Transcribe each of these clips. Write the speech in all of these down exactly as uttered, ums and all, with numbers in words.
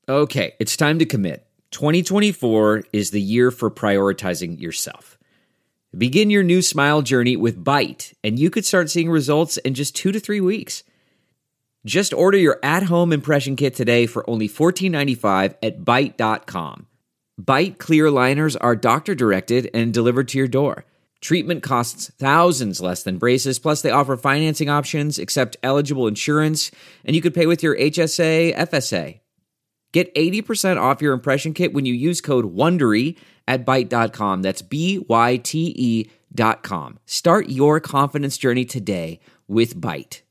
Okay, it's time to commit. twenty twenty-four is the year for prioritizing yourself. Begin your new smile journey with Byte, and you could start seeing results in just two to three weeks. Just order your at-home impression kit today for only fourteen ninety-five at byte dot com. Byte clear aligners are doctor-directed and delivered to your door. Treatment costs thousands less than braces, plus they offer financing options, accept eligible insurance, and you could pay with your H S A, F S A. Get eighty percent off your impression kit when you use code WONDERY at byte dot com. That's B Y T E dot com. Start your confidence journey today with Byte.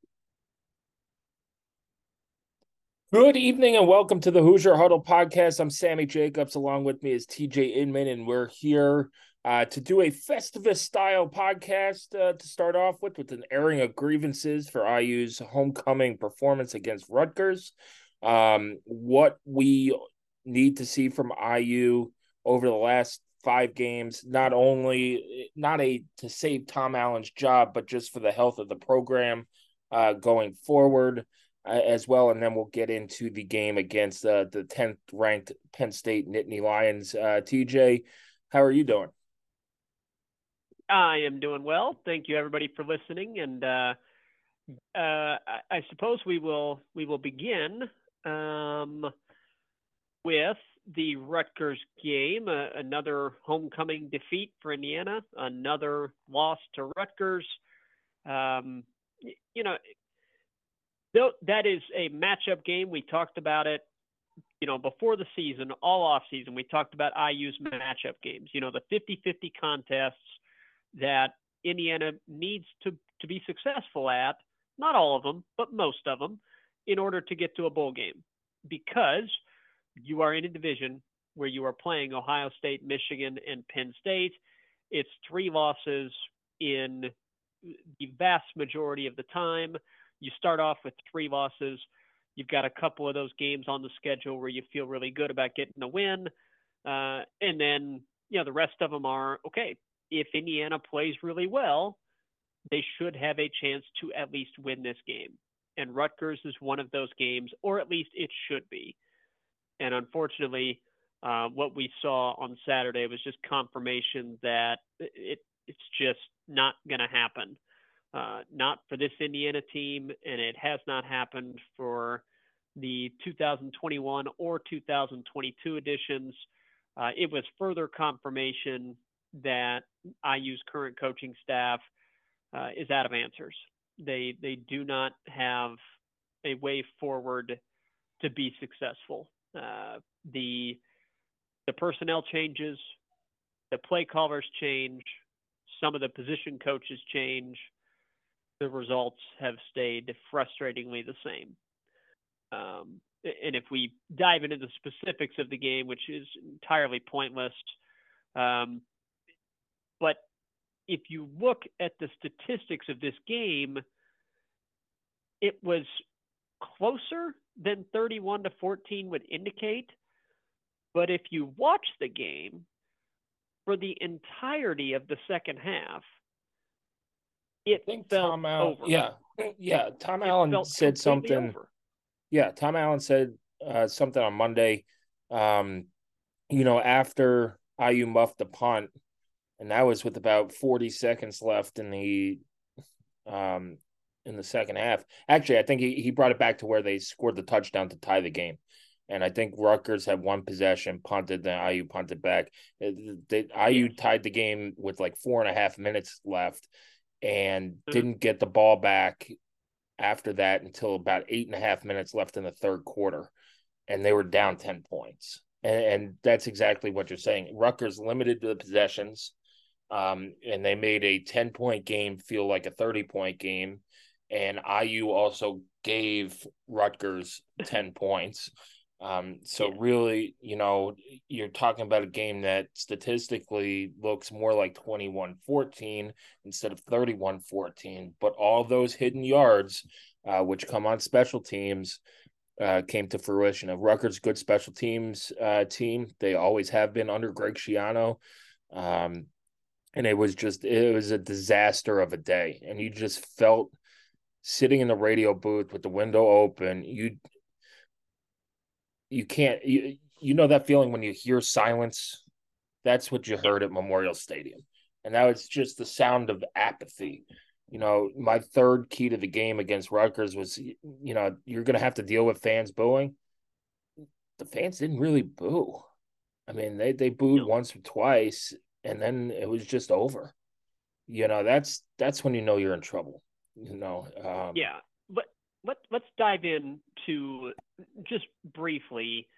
Good evening and welcome to the Hoosier Huddle podcast. I'm Sammy Jacobs. Along with me is T J Inman, and we're here uh, to do a Festivus-style podcast uh, to start off with, with an airing of grievances for I U's homecoming performance against Rutgers. Um, what we need to see from I U over the last five games, not only not a to save Tom Allen's job, but just for the health of the program uh, going forward uh, as well. And then we'll get into the game against uh, the tenth ranked Penn State Nittany Lions. Uh, T J, how are you doing? I am doing well. Thank you, everybody, for listening. And uh, uh, I, I suppose we will we will begin um, with the Rutgers game, uh, another homecoming defeat for Indiana, another loss to Rutgers. Um, you know, though that is a matchup game. We talked about it, you know, before the season, all off season. We talked about I U's matchup games, you know, the fifty-fifty contests that Indiana needs to, to be successful at, not all of them, but most of them, in order to get to a bowl game, because you are in a division where you are playing Ohio State, Michigan, and Penn State. It's three losses in the vast majority of the time. You start off with three losses. You've got a couple of those games on the schedule where you feel really good about getting a win. Uh, and then, you know, the rest of them are, okay, if Indiana plays really well, they should have a chance to at least win this game. And Rutgers is one of those games, or at least it should be. And unfortunately, uh, what we saw on Saturday was just confirmation that it it's just not going to happen. Uh, not for this Indiana team, and it has not happened for the two thousand twenty-one or two thousand twenty-two editions. Uh, it was further confirmation that I U's current coaching staff uh, is out of answers. They they do not have a way forward to be successful. Uh, the the personnel changes, the play callers change, some of the position coaches change. The results have stayed frustratingly the same. Um, and if we dive into the specifics of the game, which is entirely pointless, um, but if you look at the statistics of this game, it was closer than thirty-one to fourteen would indicate. But if you watch the game for the entirety of the second half, it I think felt Tom Allen, over. yeah, yeah. Tom It Allen felt said completely something. over. Yeah, Tom Allen said uh, something on Monday. Um, you know, after I U muffed the punt, and that was with about forty seconds left in the um in the second half. Actually, I think he, he brought it back to where they scored the touchdown to tie the game. And I think Rutgers had one possession, punted, then I U punted back. The, I U tied the game with like four and a half minutes left and mm-hmm. didn't get the ball back after that until about eight and a half minutes left in the third quarter. And they were down ten points. And, and that's exactly what you're saying. Rutgers limited the possessions, um, and they made a ten-point game feel like a thirty-point game. And I U also gave Rutgers ten points. Um, so yeah. really, you know, you're talking about a game that statistically looks more like twenty-one fourteen instead of thirty-one fourteen, but all those hidden yards, uh, which come on special teams, uh, came to fruition. A Rutgers good special teams uh, team. They always have been under Greg Schiano. Um, and it was just, it was a disaster of a day. And you just felt sitting in the radio booth with the window open, you you can't you, you know that feeling when you hear silence. That's what you Yeah. heard at Memorial Stadium, and now it's just the sound of apathy. You know, my third key to the game against Rutgers was, you know, you're going to have to deal with fans booing. The fans didn't really boo. I mean, they they booed No. once or twice, and then it was just over. You know, that's that's when you know you're in trouble. You know, um, Yeah. But let let's dive in to just briefly.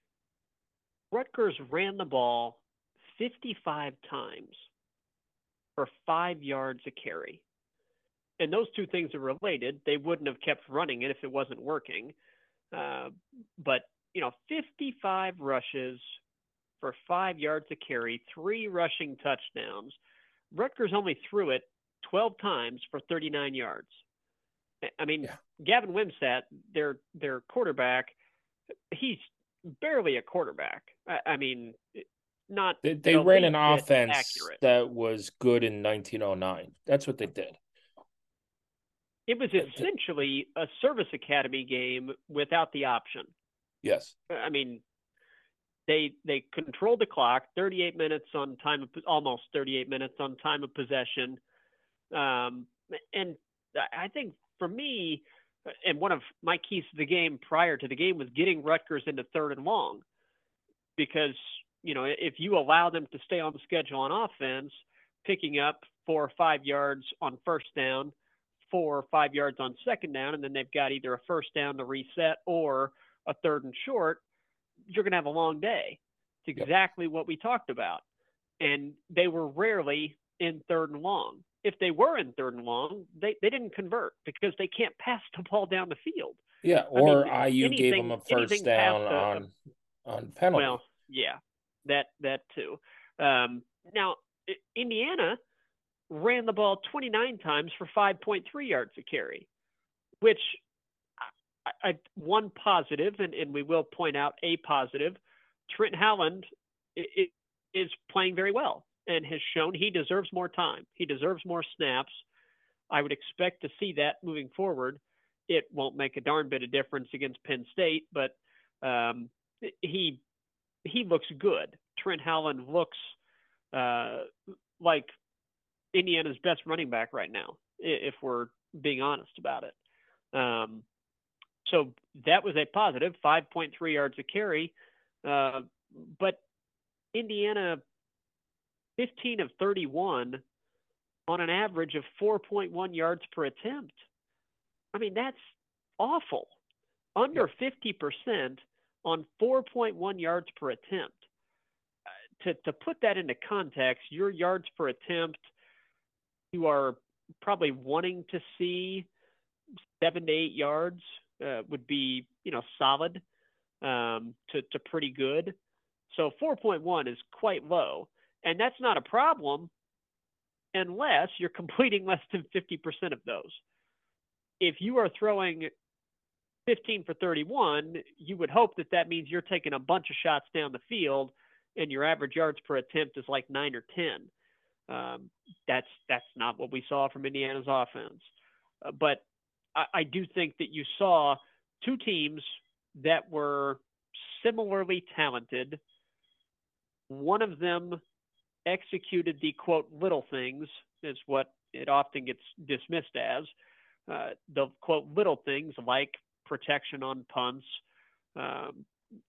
Rutgers ran the ball fifty-five times for five yards a carry. And those two things are related. They wouldn't have kept running it if it wasn't working. Uh, but, you know, fifty-five rushes for five yards a carry, three rushing touchdowns. Rutgers only threw it twelve times for thirty-nine yards. I mean, yeah. Gavin Wimsatt, their their quarterback, he's barely a quarterback. I, I mean, not They, they the ran least an bit offense accurate. that was good in nineteen oh nine. That's what they did. It was essentially a service academy game without the option. Yes. I mean, they they controlled the clock, thirty-eight minutes on time of almost thirty-eight minutes on time of possession, um, and I think for me, and one of my keys to the game prior to the game was getting Rutgers into third and long, because you know if you allow them to stay on the schedule on offense, picking up four or five yards on first down, four or five yards on second down, and then they've got either a first down to reset or a third and short, you're going to have a long day. It's Yep. exactly what we talked about. And they were rarely in third and long. If they were in third and long, they, they didn't convert because they can't pass the ball down the field. Yeah, I mean, or I U gave them anything a first anything past down a, a on on penalty. well, yeah, that that too. Um, now, Indiana ran the ball twenty-nine times for five point three yards a carry, which I, I, one positive, and, and we will point out a positive. Trent Howland is playing very well and has shown he deserves more time. He deserves more snaps. I would expect to see that moving forward. It won't make a darn bit of difference against Penn State, but um, he he looks good. Trent Howland looks uh, like Indiana's best running back right now, if we're being honest about it. Um, so that was a positive, five point three yards a carry. Uh, but Indiana, fifteen of thirty-one on an average of four point one yards per attempt. I mean, that's awful. Under yeah. fifty percent on four point one yards per attempt. Uh, to, to put that into context, your yards per attempt, you are probably wanting to see seven to eight yards uh, would be, you know, solid um, to, to pretty good. So four point one is quite low. And that's not a problem unless you're completing less than fifty percent of those. If you are throwing fifteen for thirty-one, you would hope that that means you're taking a bunch of shots down the field and your average yards per attempt is like nine or ten. Um, that's that's not what we saw from Indiana's offense. Uh, but I, I do think that you saw two teams that were similarly talented. One of them executed the, quote, little things, is what it often gets dismissed as. Uh, the, quote, little things like protection on punts, um,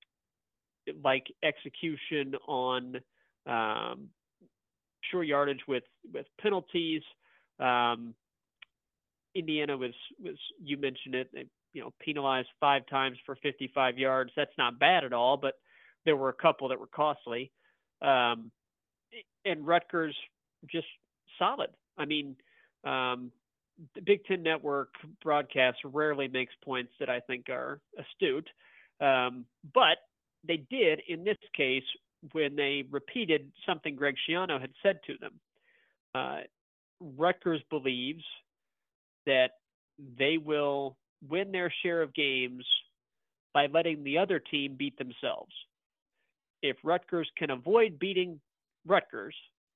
like execution on um, sure yardage with, with penalties. Um, Indiana was, was, you mentioned it, they, you know, penalized five times for fifty-five yards. That's not bad at all, but there were a couple that were costly. Um, and Rutgers just solid. I mean, um, the Big Ten Network broadcast rarely makes points that I think are astute. Um, but they did in this case when they repeated something Greg Schiano had said to them. Uh, Rutgers believes that they will win their share of games by letting the other team beat themselves. If Rutgers can avoid beating Rutgers,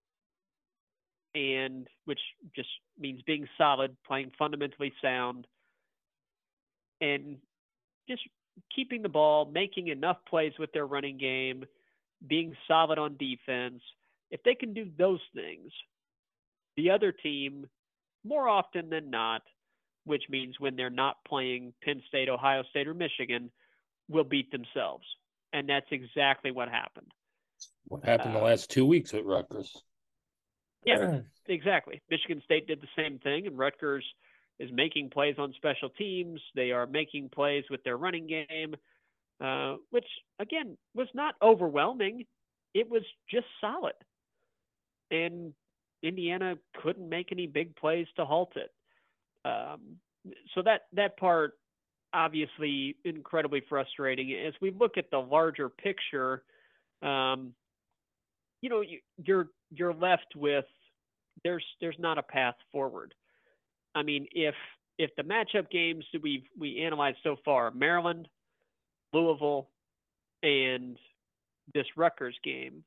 and which just means being solid, playing fundamentally sound, and just keeping the ball, making enough plays with their running game, being solid on defense, if they can do those things, the other team, more often than not, which means when they're not playing Penn State, Ohio State, or Michigan, will beat themselves. And that's exactly what happened. What happened the Um, last two weeks at Rutgers? Yeah, exactly. Michigan State did the same thing, and Rutgers is making plays on special teams. They are making plays with their running game, uh, which, again, was not overwhelming. It was just solid. And Indiana couldn't make any big plays to halt it. Um, so that, that part, obviously incredibly frustrating. As we look at the larger picture, um, you know, you, you're you're left with there's there's not a path forward. I mean, if if the matchup games that we've we analyzed so far, Maryland, Louisville, and this Rutgers game,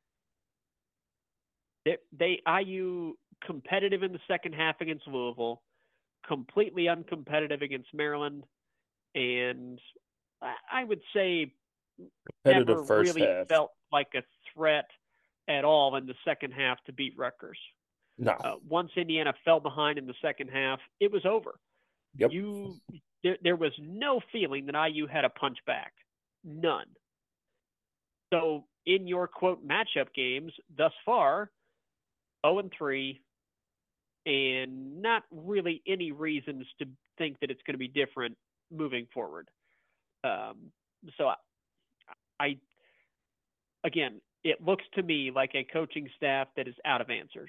they, they I U competitive in the second half against Louisville, completely uncompetitive against Maryland, and I, I would say never first really half. felt like a threat at all in the second half to beat Rutgers. No. Uh, once Indiana fell behind in the second half, it was over. Yep. You there, there was no feeling that I U had a punch back. None. So in your quote matchup games thus far, oh and three, and not really any reasons to think that it's going to be different moving forward. Um, so I, I again, it looks to me like a coaching staff that is out of answers.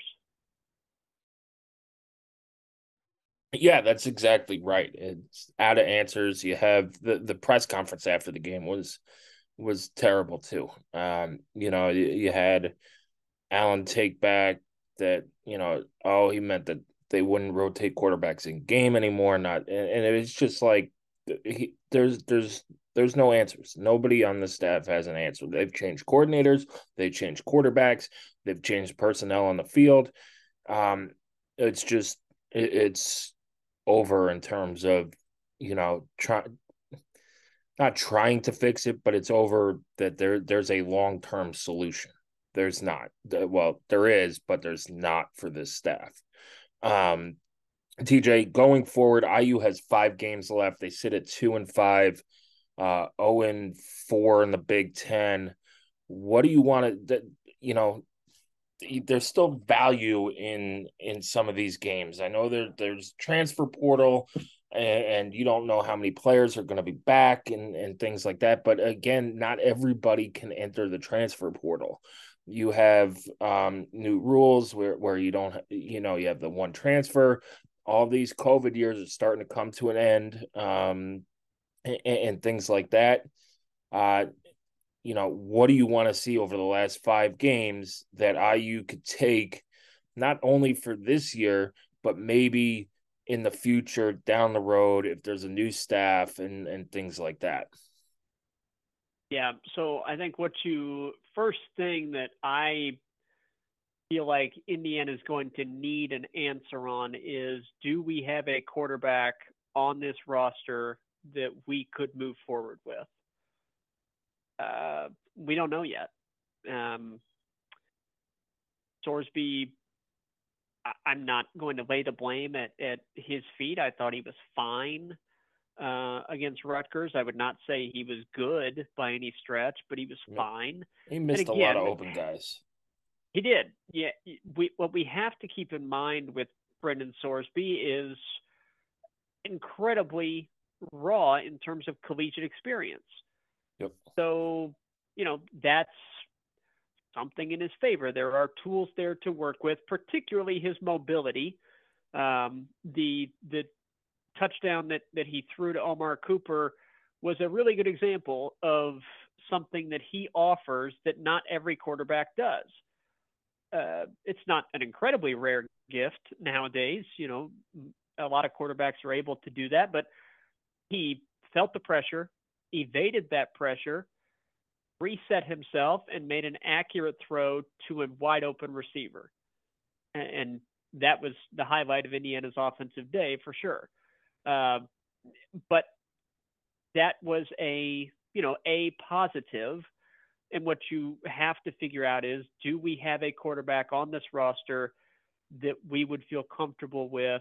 Yeah, that's exactly right. It's out of answers. You have the, the press conference after the game was was terrible too. Um, you know, you, you had Allen take back that, you know, oh, he meant that they wouldn't rotate quarterbacks in game anymore. Not and, and it was just like he, there's there's there's no answers. Nobody on the staff has an answer. They've changed coordinators, they've changed quarterbacks, they've changed personnel on the field. Um, it's just it, it's over in terms of, you know, try, not trying to fix it, but it's over that there there's a long-term solution. There's not. Well, there is, but there's not for this staff. Um, T J, going forward, I U has five games left. They sit at two and five, uh, zero and four in the Big Ten. What do you want to? You know, there's still value in in some of these games. I know there there's transfer portal, and, and you don't know how many players are going to be back and and things like that. But again, not everybody can enter the transfer portal. You have um, new rules where where you don't, you know, you have the one transfer. All these COVID years are starting to come to an end, um, and, and things like that. Uh, you know, what do you want to see over the last five games that I U could take, not only for this year, but maybe in the future down the road if there's a new staff and, and things like that? Yeah. So I think what you first thing that I feel like Indiana is going to need an answer on is, do we have a quarterback on this roster that we could move forward with? Uh, we don't know yet. Um, Sorsby, I, I'm not going to lay the blame at, at his feet. I thought he was fine uh, against Rutgers. I would not say he was good by any stretch, but he was fine. He missed again, a lot of open guys. He did. Yeah. We, what we have to keep in mind with Brendan Sorsby is incredibly raw in terms of collegiate experience. Yep. So, you know, that's something in his favor. There are tools there to work with, particularly his mobility. Um, the the touchdown that, that he threw to Omar Cooper was a really good example of something that he offers that not every quarterback does. Uh, it's not an incredibly rare gift nowadays. You know, a lot of quarterbacks are able to do that, but he felt the pressure, evaded that pressure, reset himself, and made an accurate throw to a wide open receiver. And that was the highlight of Indiana's offensive day for sure. Uh, but that was a, you know, a positive. And what you have to figure out is, do we have a quarterback on this roster that we would feel comfortable with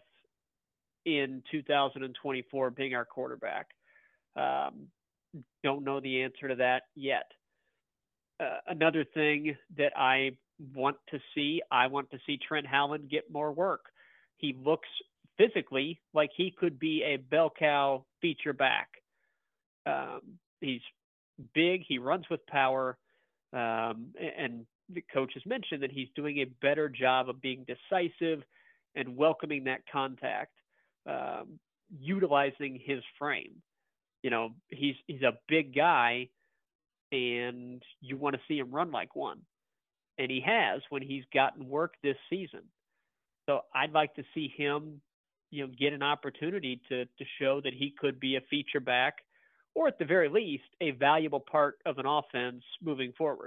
in two thousand twenty-four being our quarterback? Um, don't know the answer to that yet. Uh, another thing that I want to see, I want to see Trent Howland get more work. He looks physically like he could be a bell cow feature back. Um, he's big. He runs with power. Um, and the coach has mentioned that he's doing a better job of being decisive and welcoming that contact, um, utilizing his frame. You know, he's he's a big guy, and you want to see him run like one. And he has when he's gotten work this season. So I'd like to see him, you know, get an opportunity to to show that he could be a feature back, or at the very least, a valuable part of an offense moving forward.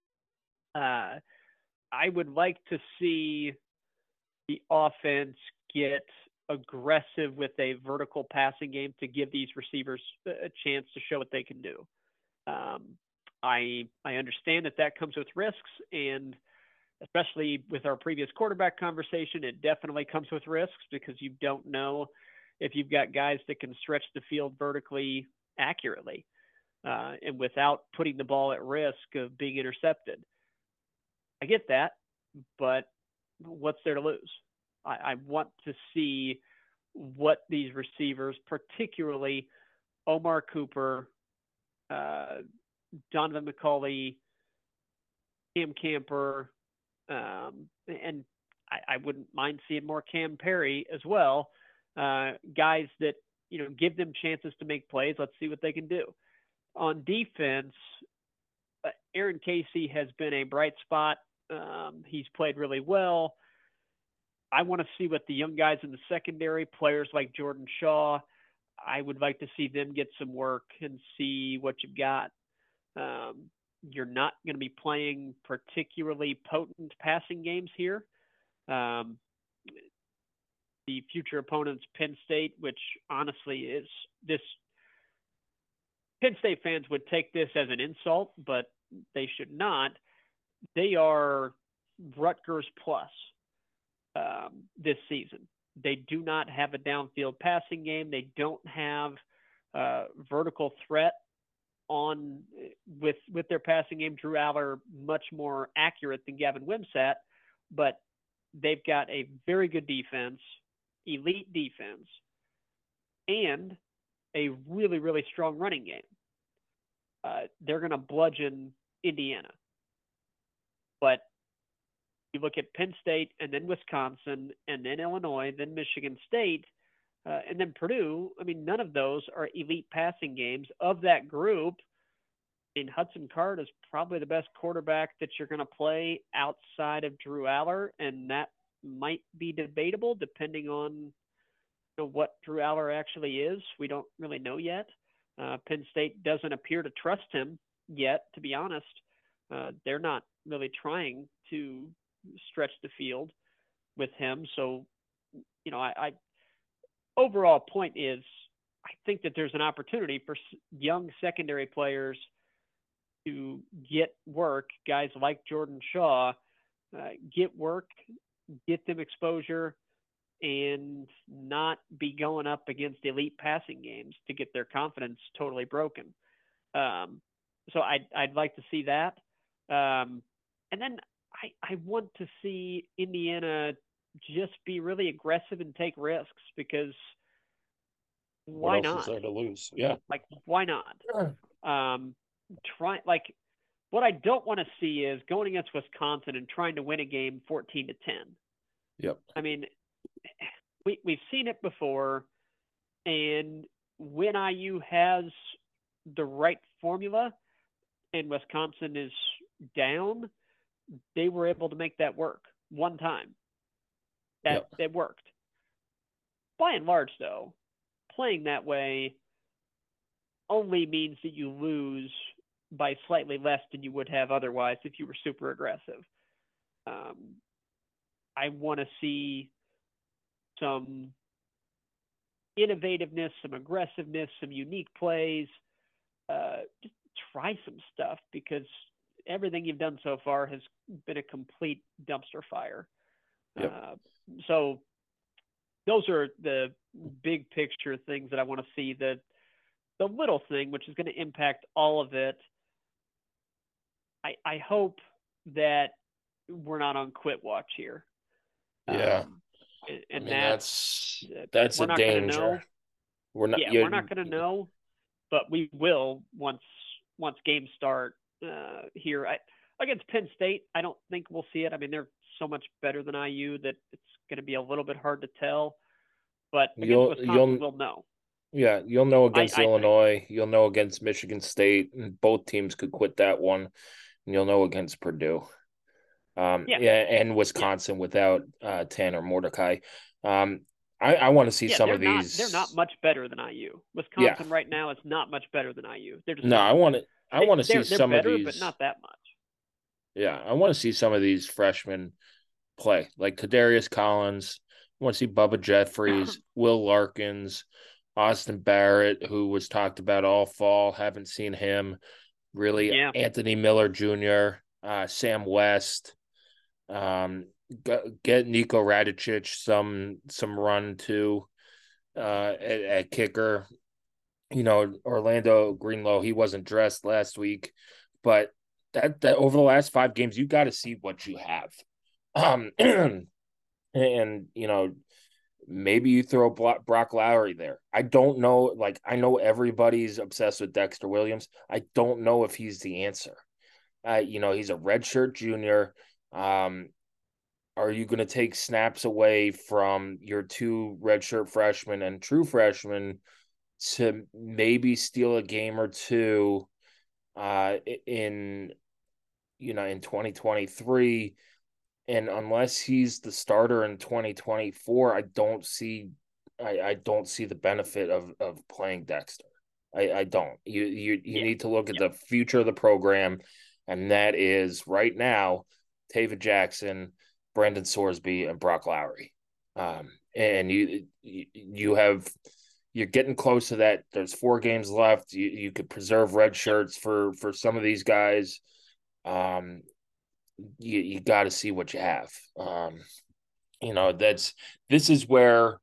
Uh, I would like to see the offense get aggressive with a vertical passing game to give these receivers a chance to show what they can do. Um, I I understand that that comes with risks, and especially with our previous quarterback conversation, it definitely comes with risks because you don't know if you've got guys that can stretch the field vertically accurately uh, and without putting the ball at risk of being intercepted. I get that, but what's there to lose? I, I want to see what these receivers, particularly Omar Cooper, uh, Donovan McCulley, Cam Camper, um, and I, I wouldn't mind seeing more Cam Perry as well. Uh, guys that, you know, give them chances to make plays. Let's see what they can do. On defense, uh, Aaron Casey has been a bright spot. Um, he's played really well. I want to see what the young guys in the secondary, players like Jordan Shaw, I would like to see them get some work and see what you've got. Um, you're not going to be playing particularly potent passing games here. Um, the future opponents, Penn State, which honestly is this – Penn State fans would take this as an insult, but they should not. They are Rutgers plus um, this season. They do not have a downfield passing game. They don't have uh, vertical threat on with with their passing game. Drew Aller much more accurate than Gavin Wimsatt, but they've got a very good defense, elite defense, and a really, really strong running game. Uh, they're going to bludgeon Indiana. But you look at Penn State and then Wisconsin and then Illinois, then Michigan State, uh, and then Purdue. I mean, none of those are elite passing games. Of that group, I mean, Hudson Card is probably the best quarterback that you're going to play outside of Drew Aller, and that might be debatable depending on, you know, what Drew Aller actually is. We don't really know yet. Uh, Penn State doesn't appear to trust him yet, to be honest. Uh, they're not really trying to stretch the field with him. So, you know, I, I overall point is I think that there's an opportunity for young secondary players to get work, guys like Jordan Shaw, uh, get work, get them exposure, and not be going up against elite passing games to get their confidence totally broken. Um, so I'd, I'd like to see that. Um, and then I, I want to see Indiana just be really aggressive and take risks because why what else not? is there to lose? Yeah. Like, why not? Um, try like what I don't want to see is going against Wisconsin and trying to win a game fourteen to ten. Yep. I mean, we, we've seen it before, and when I U has the right formula and Wisconsin is down, they were able to make that work one time. That, yep. that worked. By and large, though, playing that way only means that you lose by slightly less than you would have otherwise if you were super aggressive. Um, I want to see some innovativeness, some aggressiveness, some unique plays. Uh, just try some stuff because everything you've done so far has been a complete dumpster fire. Yep. Uh, so those are the big picture things that I want to see. The the little thing, which is going to impact all of it. I I hope that we're not on quit watch here. Yeah. Um, and and I mean, that that's that's we're a not going to danger. know. We're not. Yeah, You, we're not going to know, but we will once once games start uh, here. I, against Penn State, I don't think we'll see it. I mean, they're so much better than I U that it's going to be a little bit hard to tell. But against you'll Wisconsin, you'll we'll know. yeah, you'll know I, against I Illinois. think. You'll know against Michigan State, and both teams could quit that one. And you'll know against Purdue. Um, Yeah. yeah, and Yeah. Wisconsin without uh, Tanner Mordecai. Um, I, I want to see Yeah, some they're of not. these. They're not much better than I U. Yeah, Wisconsin right now is not much better than I U. They're just no, I not. want to. I They, want to see they're they're some of better, but these. not that much. Yeah, I want to see some of these freshmen play, like Kadarius Collins. I want to see Bubba Jeffries, Will Larkins, Austin Barrett, who was talked about all fall. Haven't seen him really. Yeah. Anthony Miller Junior, uh, Sam West. Um, get Nico Radicic some some run too uh, at, at kicker. You know, Orlando Greenlow, he wasn't dressed last week, but that that over the last five games, you got to see what you have. Um, and you know, maybe you throw Brock Lowry there. I don't know. Like, I know everybody's obsessed with Dexter Williams. I don't know if he's the answer. Uh, you know, he's a redshirt junior. Um, are you going to take snaps away from your two redshirt freshmen and true freshmen to maybe steal a game or two uh, in, you know, in twenty twenty-three? And unless he's the starter in twenty twenty-four, I don't see, I, I don't see the benefit of of playing Dexter. I, I don't. You you you Yeah. need to look at Yep. the future of the program, and that is right now, Tava Jackson, Brendan Sorsby, and Brock Lowry. Um, and you you have you're getting close to that. There's four games left. You you could preserve red shirts for for some of these guys. Um, you you got to see what you have. Um, you know, that's this is where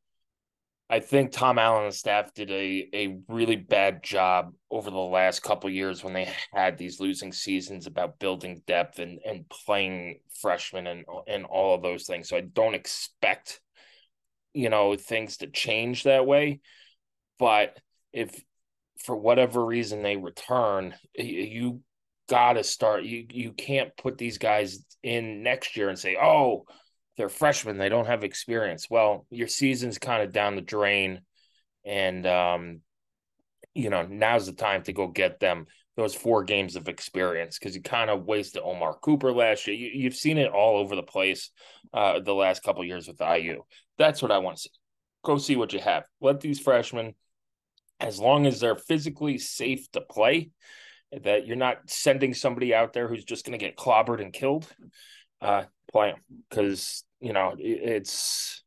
I think Tom Allen and staff did a a really bad job over the last couple of years when they had these losing seasons about building depth and and playing freshmen and and all of those things. So I don't expect, you know, things to change that way. But if for whatever reason they return, you got to start. You you can't put these guys in next year and say, oh, they're freshmen, they don't have experience. Well, your season's kind of down the drain, and um, you know, now's the time to go get them those four games of experience because you kind of wasted Omar Cooper last year. You, you've seen it all over the place uh, the last couple of years with I U. That's what I want to see. Go see what you have. Let these freshmen, as long as they're physically safe to play, that you're not sending somebody out there who's just going to get clobbered and killed, uh, play them. Because, you know, it's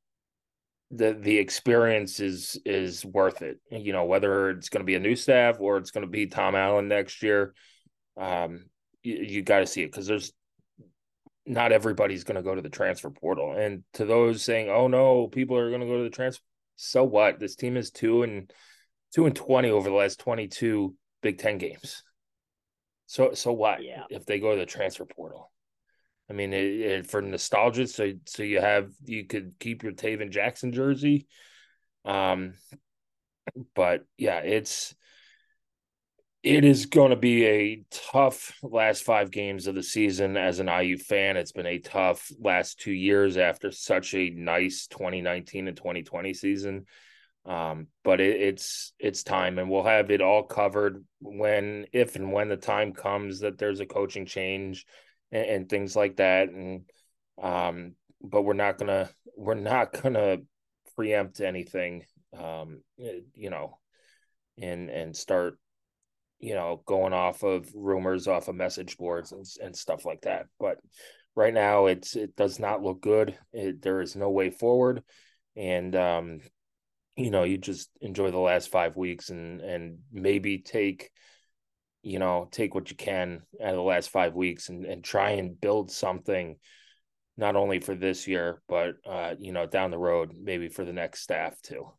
the the experience is is worth it. You know, whether it's going to be a new staff or it's going to be Tom Allen next year, um, you, you got to see it because there's not everybody's going to go to the transfer portal. And to those saying, "Oh no, people are going to go to the transfer," so what? This team is two and two and twenty over the last twenty-two Big Ten games. So so what Yeah. if they go to the transfer portal? I mean, it, it, for nostalgia, so so you have you could keep your Taven Jackson jersey, um, but yeah, it's it is going to be a tough last five games of the season as an I U fan. It's been a tough last two years after such a nice twenty nineteen and twenty twenty season. Um, but it, it's it's time, and we'll have it all covered when, if and when the time comes that there's a coaching change and, and things like that. And um, but we're not gonna we're not gonna preempt anything, um, you know, and and start, you know, going off of rumors off of message boards and and stuff like that. But right now, it's it does not look good. It, there is no way forward, and um, you know, you just enjoy the last five weeks and and maybe take, you know, take what you can out of the last five weeks and and try and build something not only for this year, but uh, you know, down the road, maybe for the next staff too.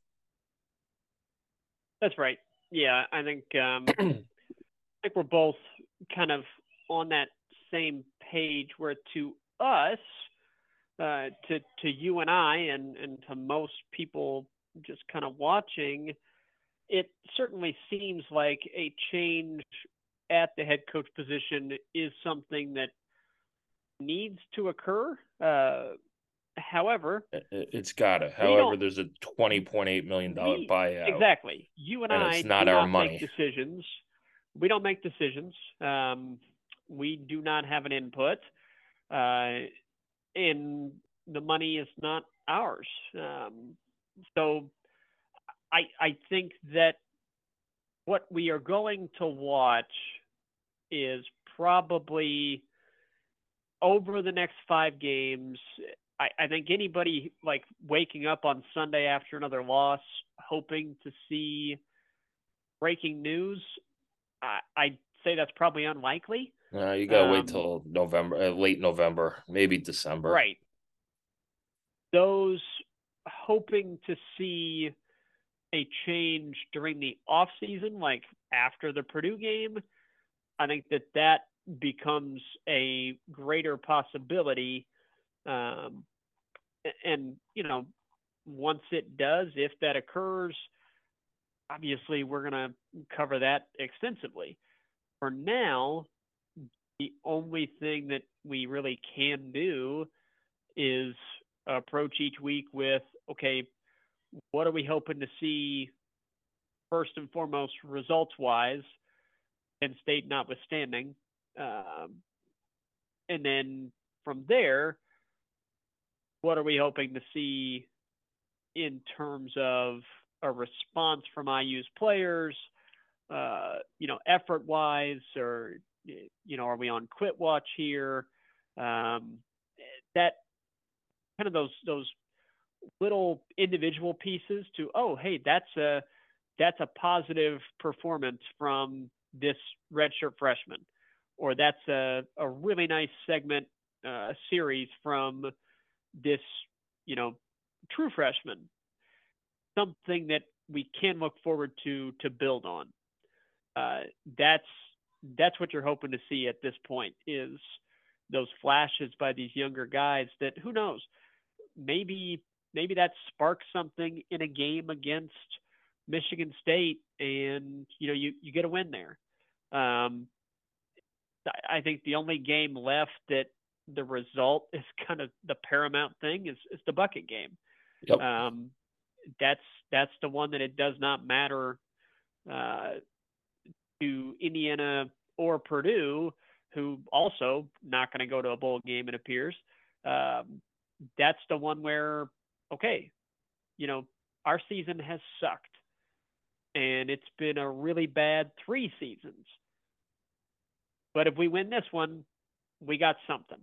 That's right. Yeah, I think um, I think we're both kind of on that same page. Where to us, uh, to to you and I, and and to most people just kind of watching, it certainly seems like a change at the head coach position is something that needs to occur. Uh, however, It's gotta. we However, don't. there's a twenty point eight million dollar We buyout, exactly. You and and I it's not do our not make money. decisions. We don't make decisions. Um, we do not have an input, uh, and the money is not ours. Um, so I I think that what we are going to watch is probably over the next five games. I, I think anybody like waking up on Sunday after another loss, hoping to see breaking news, I, I'd say that's probably unlikely. Uh, you gotta wait Um, till November, uh, late November, maybe December. right. Those hoping to see a change during the off season, like after the Purdue game, I think that that becomes a greater possibility. Um, and, you know, once it does, if that occurs, obviously we're going to cover that extensively. For now, the only thing that we really can do is approach each week with, okay, what are we hoping to see first and foremost, results wise, Penn State notwithstanding. Um, and then from there, what are we hoping to see in terms of a response from I U's players, uh, you know, effort wise, or, you know, are we on quit watch here? Um, that kind of those, those little individual pieces to, oh, hey, that's a, that's a positive performance from this redshirt freshman, or that's a, a really nice segment uh, series from this, you know, true freshman. Something that we can look forward to to build on. Uh, that's that's what you're hoping to see at this point is those flashes by these younger guys that who knows, maybe maybe that sparks something in a game against Michigan State, and you know you you get a win there. Um, I think the only game left that the result is kind of the paramount thing is is the bucket game. Yep. Um, that's that's the one that it does not matter uh, to Indiana or Purdue, who also not going to go to a bowl game. It appears. Um, that's the one where okay, you know our season has sucked. And it's been a really bad three seasons. But if we win this one, we got something.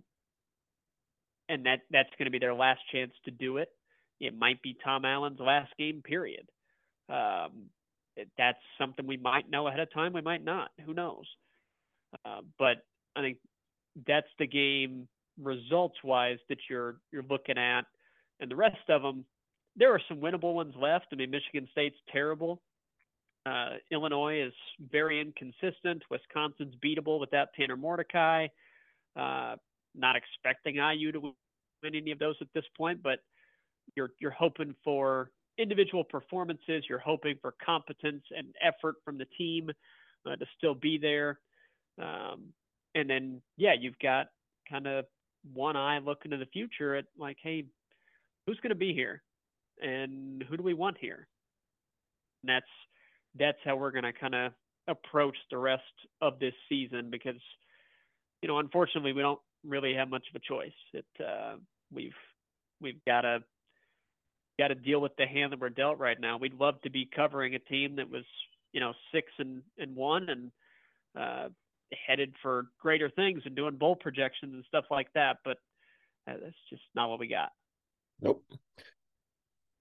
And that, that's going to be their last chance to do it. It might be Tom Allen's last game, period. Um, that's something we might know ahead of time. We might not. Who knows? Uh, but I think that's the game results-wise that you're you're looking at. And the rest of them, there are some winnable ones left. I mean, Michigan State's terrible. Uh, Illinois is very inconsistent. Wisconsin's beatable without Tanner Mordecai. Uh, not expecting I U to win any of those at this point, but you're you're hoping for individual performances. You're hoping for competence and effort from the team uh, to still be there. Um, and then, yeah, you've got kind of one eye looking to the future at like, hey, who's going to be here, and who do we want here? And that's that's how we're going to kind of approach the rest of this season because, you know, unfortunately, we don't really have much of a choice. It uh, we've we've got to got to deal with the hand that we're dealt right now. We'd love to be covering a team that was, you know, six and, and one and uh, headed for greater things and doing bowl projections and stuff like that. But uh, that's just not what we got. Nope.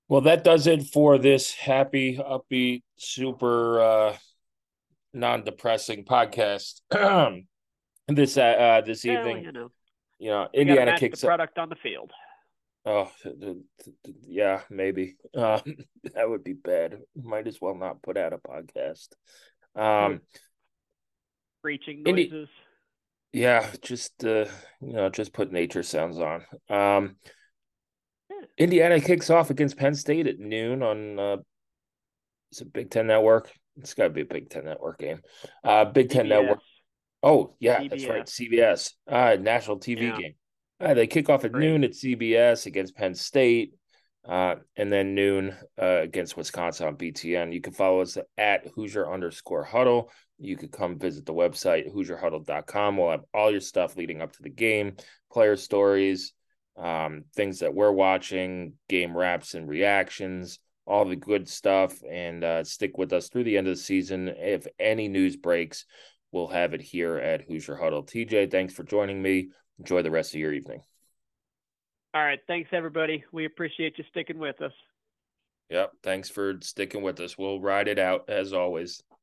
Well, that does it for this happy, upbeat, super uh, non-depressing podcast. this uh, uh, this Well, evening, you know, you know, we got to Indiana match the kicks up. product on the field. Oh, the, the, the, yeah, maybe. Um, that would be bad. Might as well not put out a podcast. Um, Breaching Indi- noises. yeah, just uh, you know, just put nature sounds on. Um, Yeah. Indiana kicks off against Penn State at noon on uh, is it Big Ten Network? It's got to be a Big Ten Network game. Uh, Big Ten C B S. Network. Oh yeah, C B S. that's right. C B S. Uh, national T V Yeah. game. Uh, they kick off at Great. noon at C B S against Penn State, uh, and then noon uh, against Wisconsin on B T N. You can follow us at Hoosier underscore Huddle. You could come visit the website hoosier huddle dot com. We'll have all your stuff leading up to the game, player stories, um, things that we're watching, game wraps and reactions, all the good stuff, and uh, stick with us through the end of the season. If any news breaks, we'll have it here at Hoosier Huddle. T J, thanks for joining me. Enjoy the rest of your evening. All right. Thanks, everybody. We appreciate you sticking with us. Yep. Thanks for sticking with us. We'll ride it out as always.